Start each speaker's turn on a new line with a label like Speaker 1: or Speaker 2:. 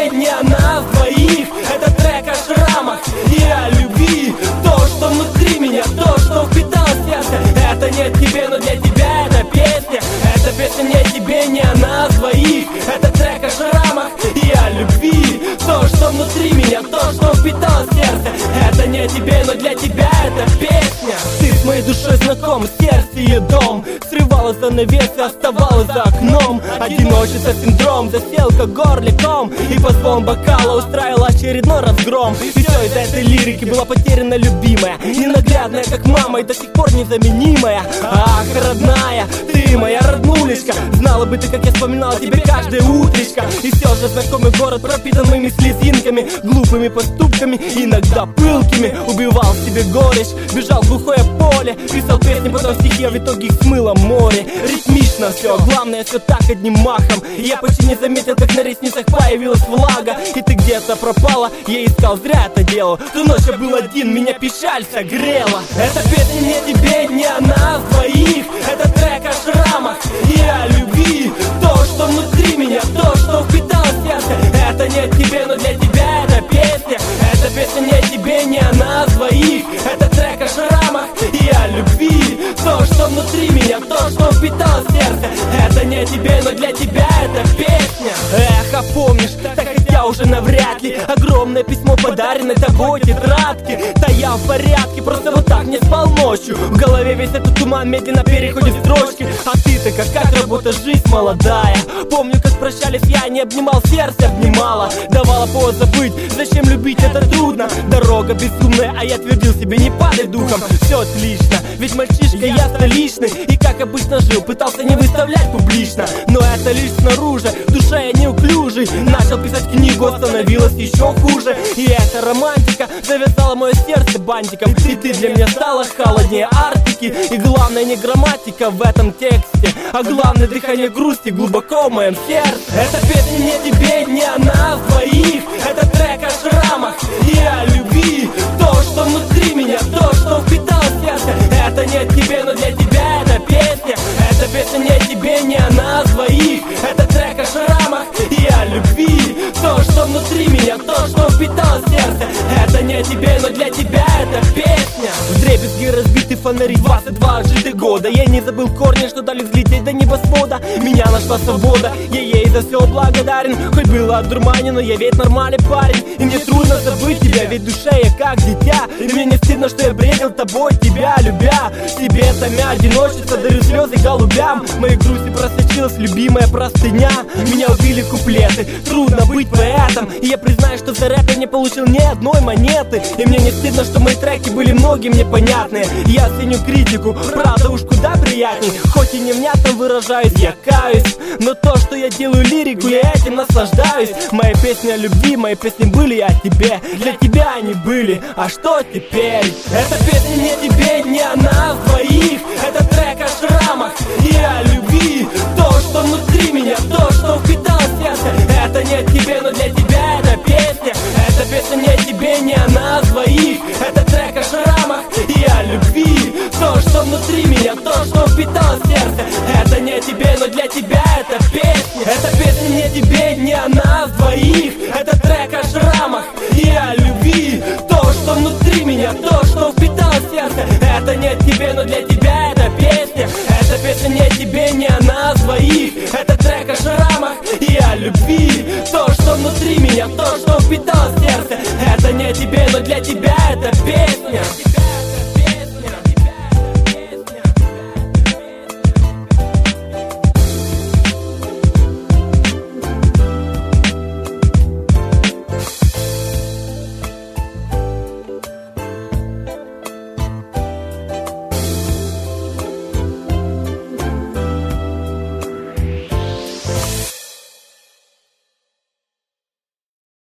Speaker 1: тебе, не о нас двоих. Это трек о шрамах и о любви. То, что внутри меня, то, что впитало сердце. Это не тебе, но для тебя это песня. Эта песня не тебе, не о нас двоих. Это трек о шрамах и о любви. То, что внутри меня, то, что впитало сердце. Это не тебе, но для тебя это песня. Ты с моей душой знаком, сердце ее дом. Срывала занавесы, оставалась за окном. Одиночество синдром, заселка горликом. И по звон бокала устраивала очередной разгром. И все из-за этой лирики была потеряна любимая, ненаглядная, как мама, и до сих пор незаменимая. Ах, родная, ты моя роднулечка. Знала бы ты, как я вспоминала тебе каждое утречко. И все же знакомый город пропитан моими слезинками, глупыми поступками, иногда пылкими. Убивал в себе горечь, бежал в глухое поле. Писал песни, потом стихи, а в итоге их смыло море. Ритмично все, главное все так одним махом. И я почти не заметил, как на ресницах появилась влага. И ты где-то пропала, я искал, зря это делал. Ту ночь я был один, меня печаль согрела. Эта песня не тебе, не о нас двоих. Это трек о шрамах и о любви. То, что внутри меня, то, что впитало сердце. Это не тебе, но для тебя это песня. Эта песня не тебе, не о нас двоих. Это трек о шрамах и о любви. То, что внутри меня, то, что впитало сердце. Это не тебе, но для тебя это песня. Эх, а помнишь, так хотя уже навряд ли. Огромное письмо, подаренное тобой тетрадки. Да я в порядке, просто вот так не спал ночью. В голове весь этот туман медленно переходит в строчки. А ты-то как работа, жизнь молодая. Помню, как прощались, я не обнимал, сердце обнимала. Давала повод забыть, зачем любить, это трудно. Дорога безумная, а я твердил себе, не падай духом. Все отлично, ведь мальчишка я столичный. И как обычно жил, пытался не выставлять публично. Но это лишь снаружи, в душе я неуклюжий. Начал писать книгу, становилось еще хуже. И эта романтика завязала мое сердце бантиком. И ты для меня стала холоднее Арктики. И главное не грамматика в этом тексте, а главное дыхание грусти глубоко в моем сердце. Эта песня не тебе, не о нас двоих. Это трек о шрамах и о любви. То, что внутри меня, то, что впитало сердце. Это не тебе, но для тебя это песня. Эта песня не тебе, не о нас двоих. Это трек о шрамах и о любви. То, что внутри меня, то, что впитало сердце. Это не тебе, но для тебя это песня. Вдребезги разбиты фонари, 22 отжитых года. Я не забыл корни, что дали взлететь до небосвода. Меня нашла свобода, я ей за все благодарен. Хоть было одурманен, но я ведь нормальный парень. И мне трудно забыть тебя, ведь в душе я как дитя. И мне не стыдно, что я бредил тобой, тебя любя. Себе томя одиночество, дарю слезы голубям. В моей грусти просочилась любимая простыня. Меня убили куплеты, трудно быть поэтом. И я признаю, что за рэп я не получил ни одной монеты. И мне не стыдно, что мои треки были многим непонятные. Я ценю критику, правда уж куда приятней. Хоть и невнятно выражаюсь, я каюсь, но то, что я делаю лирику, я этим наслаждаюсь. Мои песни о любви, мои песни были о тебе. Для тебя они были, а что теперь? Эта песня не тебе, не о нас двоих. Это трек о шрамах и о любви. То, что внутри меня, то, что впитало сердце. Это не тебе, но для тебя это песня. Эта песня не тебе, не о нас двоих. Это трек о шрамах и о любви. То, что внутри меня, то, что впитало сердце. Это не тебе, но для тебя это песня. Эта песня не тебе, не о нас двоих. Это трек о шрамах и о любви. То, что внутри меня, то, что впитало сердце. Это не тебе, но для тебя это песня. Эта песня не тебе, не о нас двоих. Это трек о шрамах и о любви. То, что внутри меня, то, что впитало сердце. Это не тебе, но для тебя это песня.